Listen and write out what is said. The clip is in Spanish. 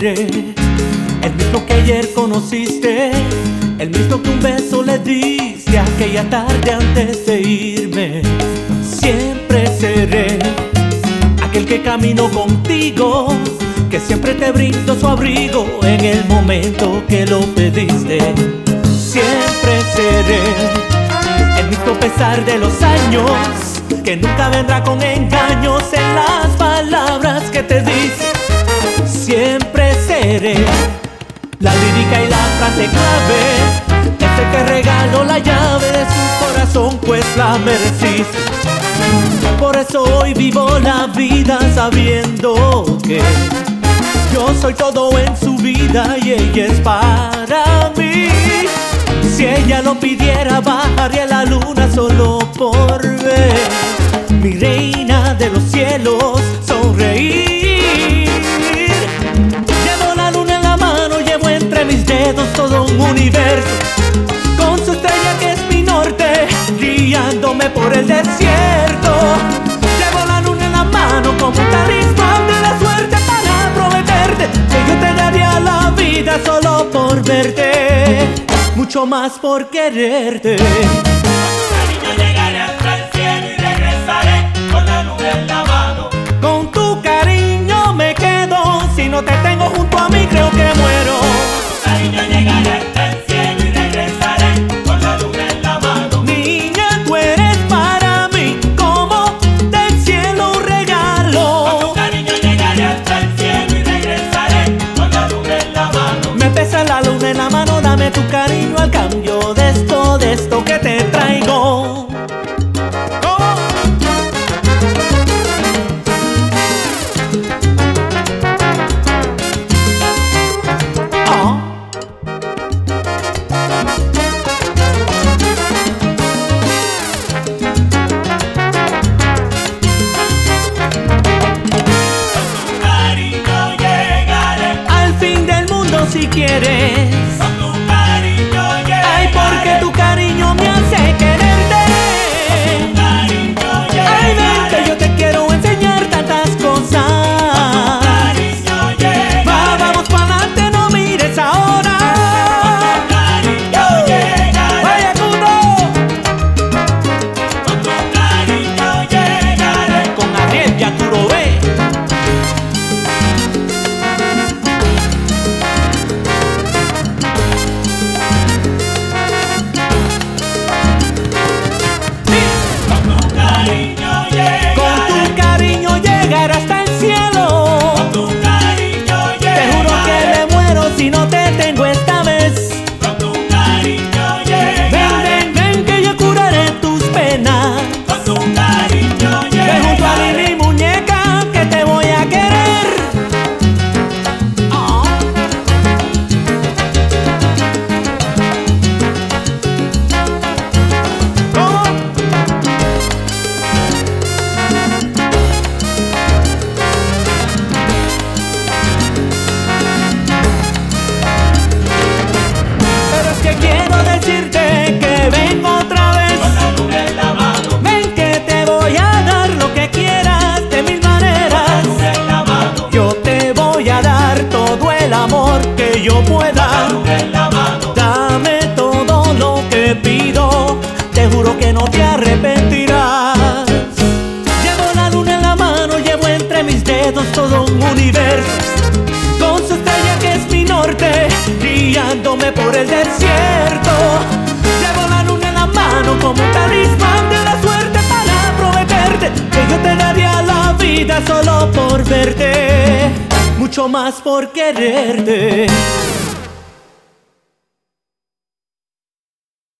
seré, el mismo que ayer conociste, el mismo que un beso le diste aquella tarde antes de irme. Siempre seré aquel que camino contigo, que siempre te brindo su abrigo en el momento que lo pediste. Siempre seré el mismo pesar de los años, que nunca vendrá con engaños en las palabras que te dice. Siempre seré la lírica y la frase clave, ese que regaló la llave de su corazón, pues la mereciste. Por eso hoy vivo la vida sabiendo que yo soy todo en su vida y ella es para mí. Si ella lo pidiera, bajaría la luna solo por ver mi reina de los cielos sonreír. Llevo la luna en la mano, llevo entre mis dedos todo un universo, con su estrella que es mi norte, guiándome por el desierto. Llevo la luna en la mano como un talismán de la suerte para prometerte que yo te daría la vida solo por verte, mucho más por quererte. Cariño, llegaré hasta el cielo y regresaré con la nube en la mano. Con tu cariño me quedo, si no te tengo junto a mí creo que muero. Cariño, llegaré hasta el cielo y regresaré con la nube en la mano. Niña, tú eres para mí como del cielo un regalo. Con tu cariño llegaré hasta el cielo y regresaré con la nube en la mano. Me pesa la luna en la mano, dame tu cariño al cambio de esto que te traigo. Si quieres, con tu cariño llegaré. ay, porque tu cariño me hace quererte. Con tu cariño llegaré. Ay, ven que yo te quiero enseñar tantas cosas. Con tu cariño llegaré. Vamos para adelante, no mires ahora. Con tu cariño llegaré. Vaya Con tu cariño llegaré. con Ariel, ya tú lo ves. Hasta el cielo. Con tu cariño Te juro que me muero si no te tengo esta vez. Con tu cariño llegaré. Ven, ven, ven que yo curaré tus penas. Con tu cariño Ven junto a mí, llegaré. mi muñeca, que te voy a querer. Oh. ¿Cómo? Quiero decirte que ven otra vez. Con la nube en la mano. Ven que te voy a dar lo que quieras de mil Con la maneras. nube en la mano. Yo te voy a dar todo el amor que yo Con la pueda. nube en la mano. Dame todo lo que pido, te juro que no te arrepentirás. Llevo la luna en la mano, llevo entre mis dedos todo un universo, con su estrella que es mi norte, guiándome por el desierto. Llevo la luna en la mano como un talismán de la suerte para prometerte que yo te daría la vida solo por verte, mucho más por quererte.